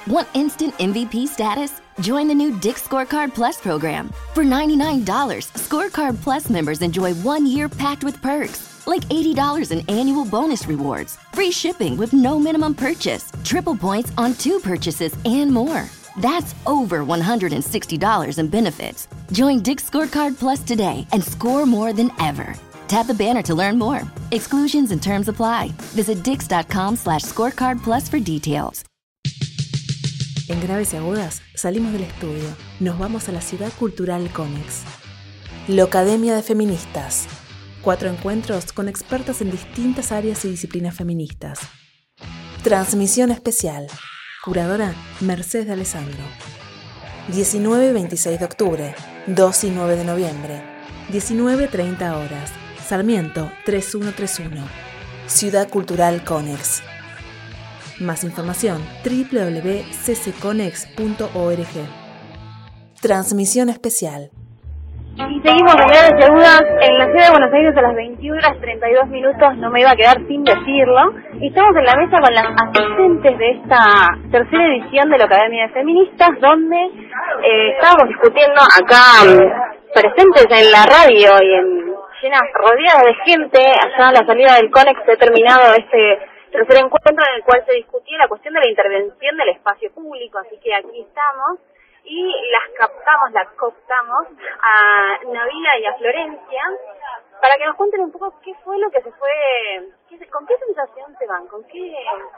Want instant MVP status? Join the new Dick's Scorecard Plus program. For $99, Scorecard Plus members enjoy 1 year packed with perks, like $80 in annual bonus rewards, free shipping with no minimum purchase, triple points on 2 purchases, and more. That's over $160 in benefits. Join Dick's Scorecard Plus today and score more than ever. Tap the banner to learn more. Exclusions and terms apply. Visit dix.com/scorecardplus for details. En Graves y Agudas salimos del estudio, nos vamos a la Ciudad Cultural Conex. Locademia de Feministas. 4 encuentros con expertas en distintas áreas y disciplinas feministas. Transmisión especial. Curadora Mercedes de Alessandro. 19 y 26 de octubre, 2 y 9 de noviembre, 19:30 horas. Sarmiento 3131. Ciudad Cultural Conex. Más información www.ccconex.org. Transmisión especial. Y seguimos en Graves y Agudas en la ciudad de Buenos Aires a las 21:32. No me iba a quedar sin decirlo. Y estamos en la mesa con las asistentes de esta tercera edición de la Academia de Feministas, donde estábamos discutiendo acá presentes en la radio y llenas, rodeadas de gente. Allá a la salida del CONEX he terminado este tercer encuentro en el cual se discutía la cuestión de la intervención del espacio público, así que aquí estamos y las cooptamos a Nabila y a Florencia para que nos cuenten un poco qué fue lo que se fue, con qué sensación se van, con qué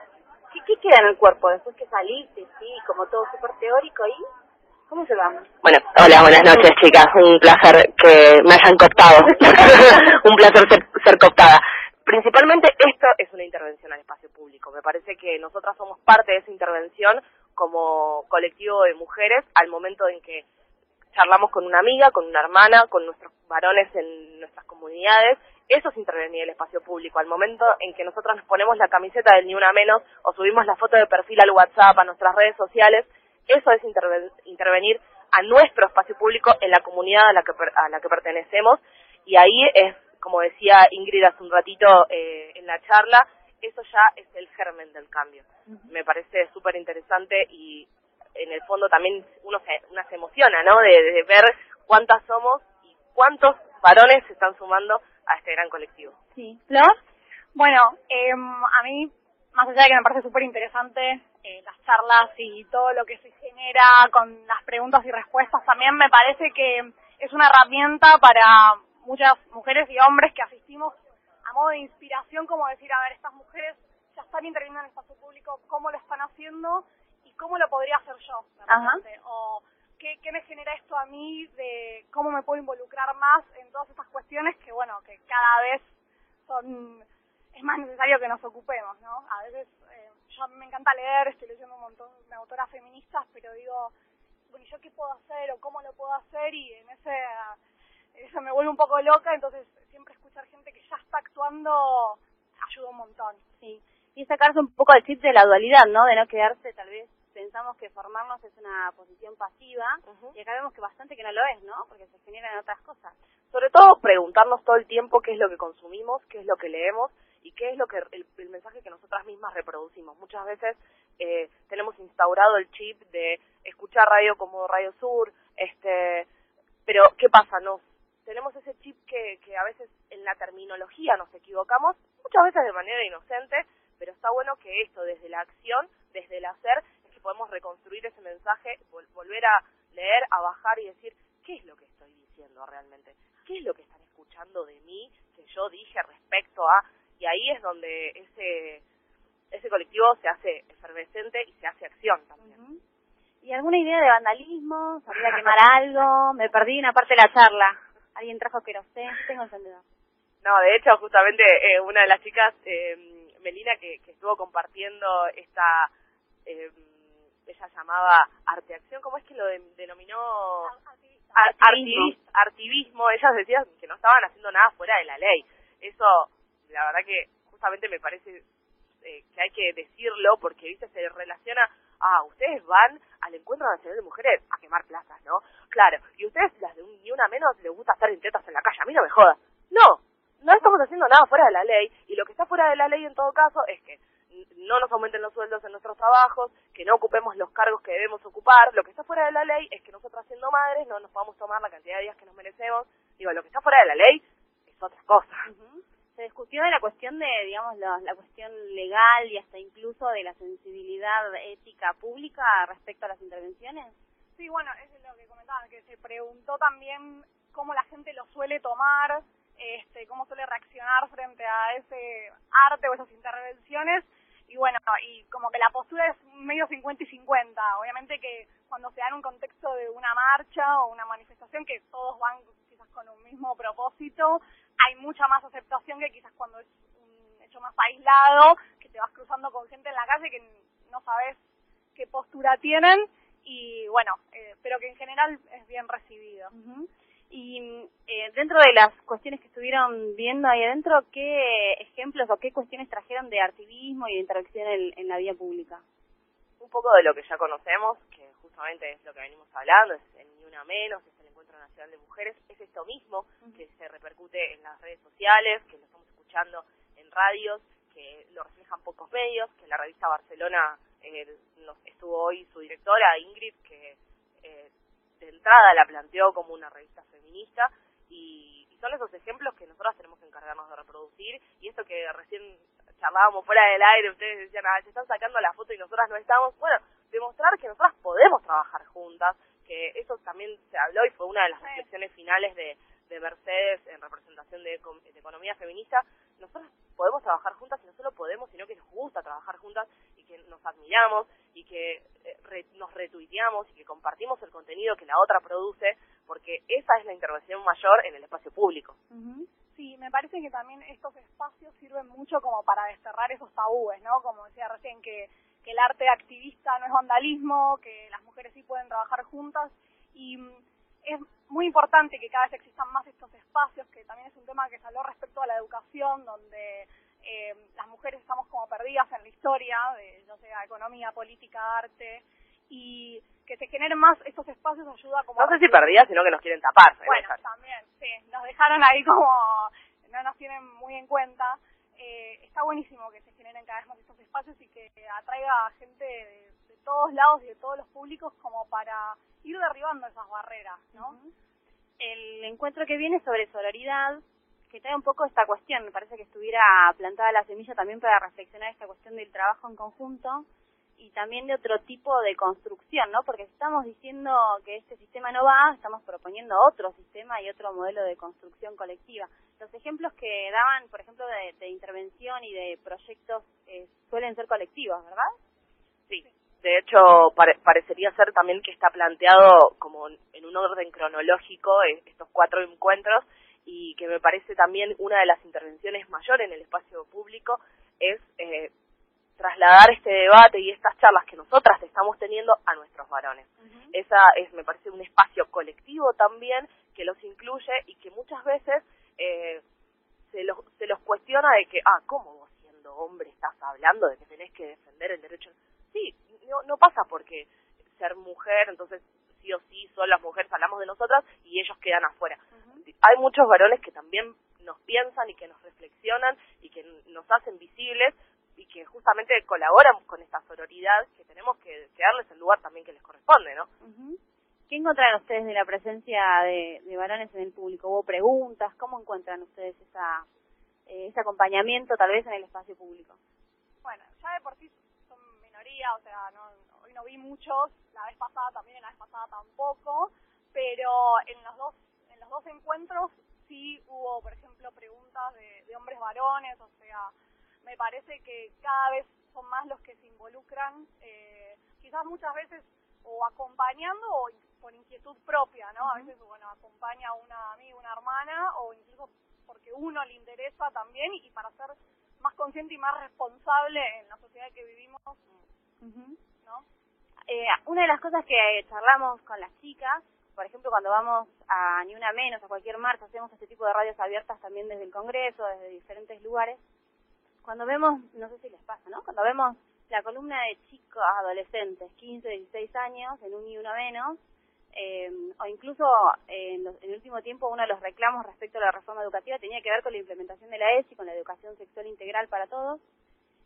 queda en el cuerpo después que saliste, sí, como todo súper teórico, y ¿cómo se van? Bueno, hola, buenas noches, chicas, un placer que me hayan cooptado, un placer ser cooptada. Principalmente esto es una intervención al espacio público. Me parece que nosotras somos parte de esa intervención como colectivo de mujeres al momento en que charlamos con una amiga, con una hermana, con nuestros varones en nuestras comunidades. Eso es intervenir el espacio público. Al momento en que nosotras nos ponemos la camiseta del Ni Una Menos o subimos la foto de perfil al WhatsApp, a nuestras redes sociales, eso es intervenir a nuestro espacio público en la comunidad a la que pertenecemos. Y ahí es, como decía Ingrid hace un ratito en la charla, eso ya es el germen del cambio. Me parece súper interesante y en el fondo también uno se emociona, ¿no? De ver cuántas somos y cuántos varones se están sumando a este gran colectivo. Sí. ¿Flor? Bueno, a mí, más allá de que me parece súper interesante las charlas y todo lo que se genera con las preguntas y respuestas, también me parece que es una herramienta para muchas mujeres y hombres que asistimos a modo de inspiración, como decir, a ver, estas mujeres ya están interviniendo en el espacio público, ¿cómo lo están haciendo y cómo lo podría hacer yo? O ¿qué me genera esto a mí de cómo me puedo involucrar más en todas estas cuestiones que, bueno, que cada vez es más necesario que nos ocupemos, ¿no? A veces, yo me encanta leer, estoy leyendo un montón de autoras feministas, pero digo, bueno, ¿yo qué puedo hacer o cómo lo puedo hacer? Y en eso me vuelve un poco loca, entonces siempre escuchar gente que ya está actuando ayuda un montón. Sí, y sacarse un poco el chip de la dualidad, ¿no? De no quedarse, tal vez pensamos que formarnos es una posición pasiva, y acá vemos que bastante que no lo es, ¿no? Porque se generan otras cosas. Sobre todo preguntarnos todo el tiempo qué es lo que consumimos, qué es lo que leemos y qué es lo que el mensaje que nosotras mismas reproducimos. Muchas veces tenemos instaurado el chip de escuchar radio como Radio Sur, pero ¿qué pasa? Tenemos ese chip que a veces en la terminología nos equivocamos, muchas veces de manera inocente, pero está bueno que esto, desde la acción, desde el hacer, es que podemos reconstruir ese mensaje, volver a leer, a bajar y decir, ¿qué es lo que estoy diciendo realmente? ¿Qué es lo que están escuchando de mí, que yo dije respecto a...? Y ahí es donde ese colectivo se hace efervescente y se hace acción también. ¿Y alguna idea de vandalismo? ¿Sabía quemar algo? Me perdí una parte de la charla. ¿Alguien trajo querosén? Tengo encendedor. No, de hecho, justamente una de las chicas, Melina, que estuvo compartiendo esta, ella llamaba arteacción, ¿cómo es que lo denominó? Artivismo. Ellas decían que no estaban haciendo nada fuera de la ley. Eso, la verdad que justamente me parece que hay que decirlo, porque, viste, se relaciona... ustedes van al Encuentro Nacional de Mujeres a quemar plazas, ¿no? Claro, y ustedes, las de Ni Una Menos, les gusta estar en tetas en la calle. A mí no me jodas. No estamos haciendo nada fuera de la ley, y lo que está fuera de la ley en todo caso es que no nos aumenten los sueldos en nuestros trabajos, que no ocupemos los cargos que debemos ocupar. Lo que está fuera de la ley es que nosotras siendo madres no nos podamos tomar la cantidad de días que nos merecemos. Digo, lo que está fuera de la ley es otra cosa. Se discutió de la cuestión de, digamos, la cuestión legal y hasta incluso de la sensibilidad ética pública respecto a las intervenciones. Sí, bueno, eso es lo que comentaban, que se preguntó también cómo la gente lo suele tomar, cómo suele reaccionar frente a ese arte o esas intervenciones, y bueno, y como que la postura es medio 50 y 50. Obviamente que cuando se da en un contexto de una marcha o una manifestación que todos van quizás con un mismo propósito, hay mucha más aceptación que quizás cuando es un hecho más aislado, que te vas cruzando con gente en la calle que no sabes qué postura tienen, y bueno, pero que en general es bien recibido. Y dentro de las cuestiones que estuvieron viendo ahí adentro, ¿qué ejemplos o qué cuestiones trajeron de activismo y de interacción en la vía pública? Un poco de lo que ya conocemos, que justamente es lo que venimos hablando, es el Ni Una Menos, es el Encuentro Nacional de Mujeres, es esto mismo que se repercute en las redes sociales, que lo estamos escuchando en radios, que lo reflejan pocos medios, que la revista Barcelona estuvo hoy su directora, Ingrid, que de entrada la planteó como una revista feminista, y son esos ejemplos que nosotras tenemos que encargarnos de reproducir, y esto que recién charlábamos fuera del aire, ustedes decían, se están sacando la foto y nosotras no estamos, bueno, demostrar que nosotras podemos trabajar juntas, que eso también se habló y fue una de las reflexiones finales de Mercedes en representación de economía feminista. Nosotros podemos trabajar juntas, y no solo podemos, sino que nos gusta trabajar juntas, y que nos admiramos, y que nos retuiteamos, y que compartimos el contenido que la otra produce, porque esa es la intervención mayor en el espacio público. Sí, me parece que también estos espacios sirven mucho como para desterrar esos tabúes, ¿no? Como decía recién, que el arte activista no es vandalismo, que las mujeres sí pueden trabajar juntas, y es muy importante que cada vez existan más estos espacios, que también es un tema que se habló respecto a la educación, donde las mujeres estamos como perdidas en la historia, ya sea economía, política, arte, y que se generen más estos espacios ayuda como... No sé si perdidas, sino que nos quieren tapar. Bueno, también, sí, nos dejaron ahí como, no nos tienen muy en cuenta. Está buenísimo que se generen cada vez más estos espacios y que atraiga a gente de todos lados y de todos los públicos como para ir derribando esas barreras, ¿no? El encuentro que viene sobre sororidad, que trae un poco esta cuestión, me parece que estuviera plantada la semilla también para reflexionar esta cuestión del trabajo en conjunto y también de otro tipo de construcción, ¿no? Porque si estamos diciendo que este sistema no va, estamos proponiendo otro sistema y otro modelo de construcción colectiva. Los ejemplos que daban, por ejemplo, de intervención y de proyectos suelen ser colectivos, ¿verdad? Sí. De hecho, parecería ser también que está planteado como en un orden cronológico estos 4 encuentros, y que me parece también una de las intervenciones mayores en el espacio público es trasladar este debate y estas charlas que nosotras estamos teniendo a nuestros varones. Esa me parece un espacio colectivo también que los incluye y que muchas veces se los cuestiona de que, ¿cómo vos siendo hombre estás hablando de que tenés que defender el derecho? Sí, no pasa porque ser mujer, entonces sí o sí son las mujeres, hablamos de nosotras y ellos quedan afuera. Hay muchos varones que también nos piensan y que nos reflexionan y que nos hacen visibles y que justamente colaboran con esta sororidad, que tenemos que darles el lugar también que les corresponde, ¿no? ¿Qué encuentran ustedes de la presencia de varones en el público? ¿Hubo preguntas? ¿Cómo encuentran ustedes ese acompañamiento tal vez en el espacio público? Bueno, ya de por sí son minoría, o sea, hoy no vi muchos, la vez pasada también, la vez pasada tampoco, pero en los dos encuentros sí hubo, por ejemplo, preguntas de hombres varones, o sea, me parece que cada vez son más los que se involucran, quizás muchas veces o acompañando o por inquietud propia, ¿no? A veces, bueno, acompaña a una amiga, una hermana, o incluso porque uno le interesa también y para ser más consciente y más responsable en la sociedad que vivimos, ¿no? Una de las cosas que charlamos con las chicas, por ejemplo, cuando vamos a Ni Una Menos, a cualquier marcha, hacemos este tipo de radios abiertas también desde el Congreso, desde diferentes lugares. Cuando vemos, no sé si les pasa, ¿no? Cuando vemos la columna de chicos adolescentes, 15, 16 años, en un Ni Una Menos, o incluso en el último tiempo uno de los reclamos respecto a la reforma educativa tenía que ver con la implementación de la ESI, con la educación sexual integral para todos.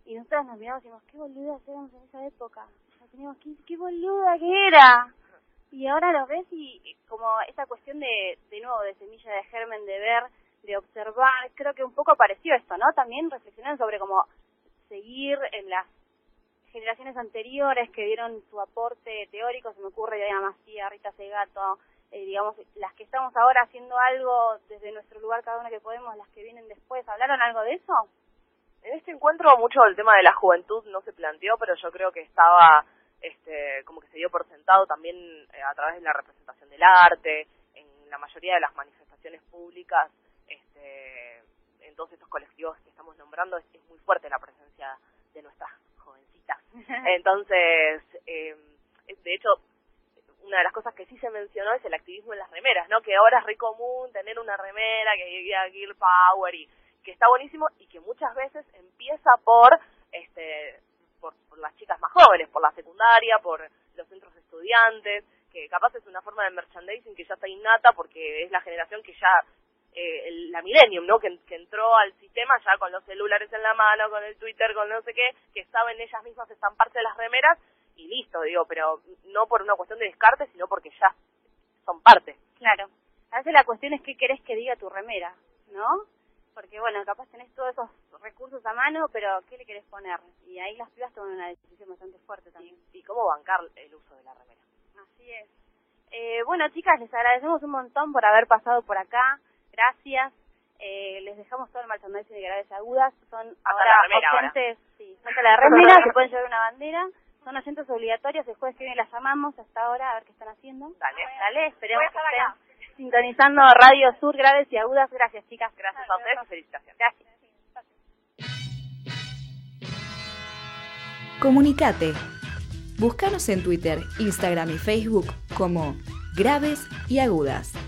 y nosotras nos miramos y decimos, qué boluda éramos en esa época. Teníamos 15, qué boluda que era. Y ahora lo ves y como esa cuestión de nuevo, de semilla, de germen, de ver, de observar, creo que un poco apareció esto, ¿no? También reflexionar sobre cómo seguir en las generaciones anteriores que dieron su aporte teórico, se me ocurre Diana Macía, Rita Segato, digamos, las que estamos ahora haciendo algo desde nuestro lugar, cada una que podemos, las que vienen después, ¿hablaron algo de eso? En este encuentro mucho el tema de la juventud no se planteó, pero yo creo que estaba como que se dio por sentado también a través de la representación del arte, en la mayoría de las manifestaciones públicas, en todos estos colectivos que estamos nombrando, es muy fuerte la presencia de nuestras jovencitas. Entonces, de hecho, una de las cosas que sí se mencionó es el activismo en las remeras, ¿no? Que ahora es re común tener una remera que diga Girl Power y que está buenísimo y que muchas veces empieza por las chicas más jóvenes, por la secundaria, por los centros de estudiantes, que capaz es una forma de merchandising que ya está innata porque es la generación que ya, la millennium, ¿no? Que entró al sistema ya con los celulares en la mano, con el Twitter, con no sé qué, que saben ellas mismas están parte de las remeras y listo, digo, pero no por una cuestión de descarte, sino porque ya son parte. Claro. A veces la cuestión es qué querés que diga tu remera, ¿no? Porque, bueno, capaz tenés todos esos recursos a mano, pero ¿qué le querés poner? Y ahí las pibas toman una decisión bastante fuerte también. ¿Y cómo bancar el uso de la remera? Así es. Bueno, chicas, les agradecemos un montón por haber pasado por acá. Gracias. Les dejamos todo el merchandising de Graves Agudas. Son ahora oyentes, sí, falta la remera, se pueden llevar una bandera. Son oyentes obligatorios, el jueves que viene las llamamos hasta ahora a ver qué están haciendo. Dale, esperemos que estén sintonizando Radio Sur, Graves y Agudas. Gracias, chicas. Gracias a ustedes y felicitaciones. Gracias. Comunicate. Búscanos en Twitter, Instagram y Facebook como Graves y Agudas.